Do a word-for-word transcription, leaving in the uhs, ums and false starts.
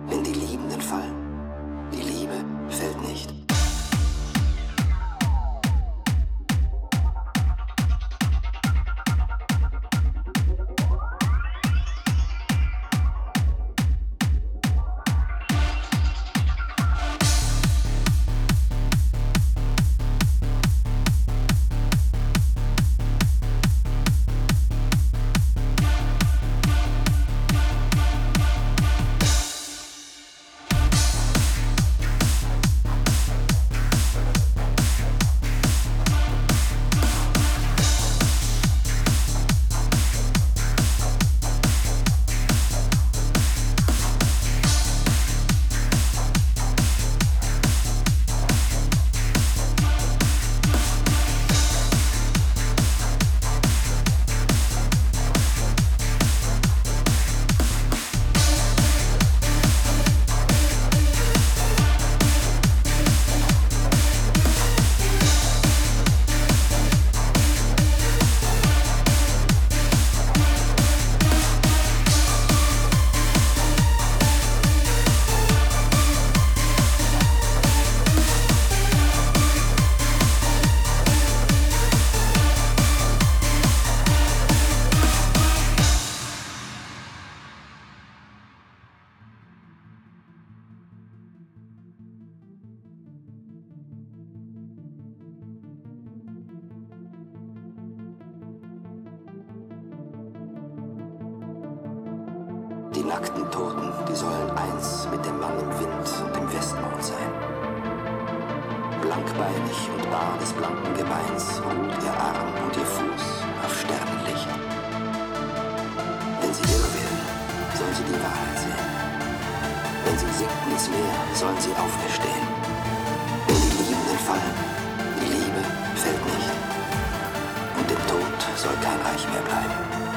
wenn die Liebenden fallen. Die Liebe fällt nicht. Die nackten Toten, die sollen eins mit dem Mann im Wind und dem Westmond sein. Blankbeinig und bar des blanken Gebeins ruht ihr Arm und ihr Fuß auf Sternenlicht. Wenn sie irr werden, sollen sie die Wahrheit sehen. Wenn sie sinken ins Meer, sollen sie auferstehen. Wenn die Liebenden fallen, die Liebe fällt nicht. Und dem Tod soll kein Reich mehr bleiben.